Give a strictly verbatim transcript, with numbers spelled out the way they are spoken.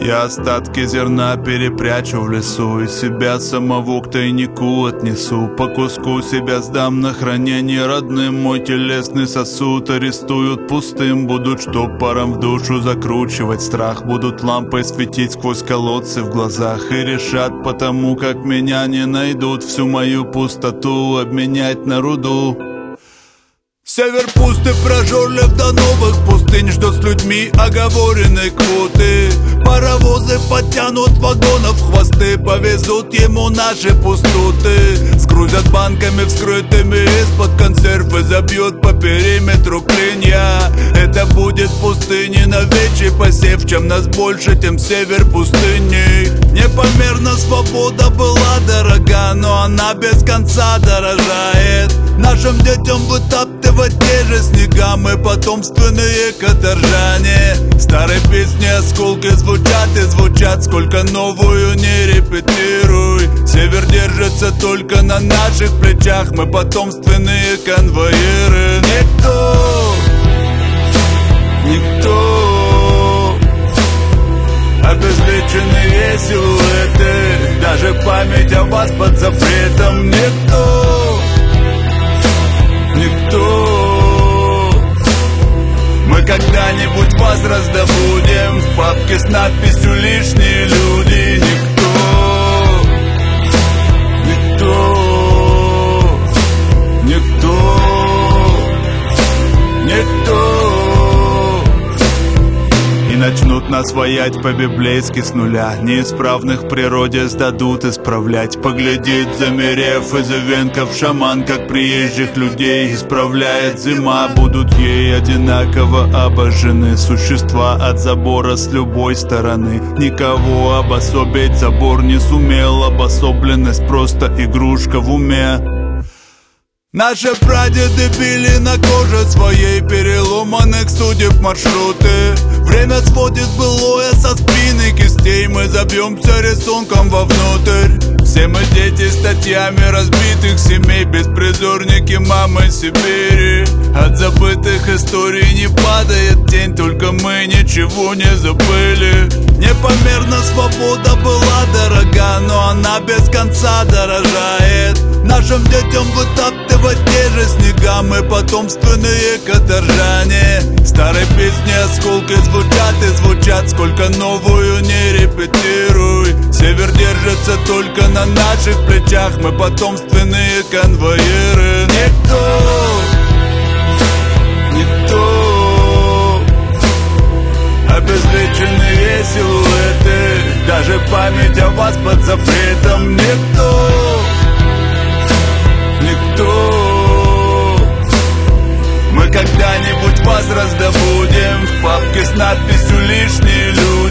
Я остатки зерна перепрячу в лесу и себя самого к тайнику отнесу. По куску себя сдам на хранение родным. Мой телесный сосуд арестуют пустым. Будут штопором в душу закручивать страх. Будут лампой светить сквозь колодцы в глазах. И решат потому, как меня не найдут, всю мою пустоту обменять на руду. Север пусты, прожорлив до новых пустынь. Ждет с людьми оговоренной квоты. Паровозы подтянут вагонов хвосты. Повезут ему наши пустоты. Сгрузят банками вскрытыми из-под консервы. Забьют по периметру клинья. Это будет пустыни на вечий посев. Чем нас больше, тем север пустыней. Непомерно свобода была дорога, но она без конца дорожает. Нашим детям вытаптывать те же снега. Мы потомственные каторжане. Старые песни осколки звучат и звучат. Сколько новую не репетируй. Север держится только на наших плечах. Мы потомственные конвоиры. Никто, никто обезличенные силуэты. Даже память о вас под запретом. Никто, никто. Мы когда-нибудь вас раздобудем в папке с надписью «Лишние люди». Никто, никто, никто, никто. И начнут нас воять по-библейски с нуля. Неисправных в природе сдадут исправлять. Поглядеть, замерев из ивенков шаман, как приезжих людей исправляет зима. Будут ей одинаково обожжены существа от забора с любой стороны. Никого обособить забор не сумел. Обособленность просто игрушка в уме. Наши прадеды били на коже своей переломанных судеб маршруты. Время сводит былое со спины кистей. Мы забьемся рисунком вовнутрь. Все мы дети статьями разбитых семей. Беспризорники мамы Сибири. От забытых историй не падает тень. Только мы ничего не забыли. Непомерно свобода была дорога, но она без конца дорожает. Нашим детям вытаптывать те же снега. Мы потомственные каторжане. Старые песни осколки звучат и звучат. Сколько новую не репетируй. Север держится только на наших плечах. Мы потомственные конвоиры. Никто, никто обезличенные силуэты. Даже память о вас под запретом. Никто, никто. Мы когда-нибудь вас раздобудем в папке с надписью «Лишние люди».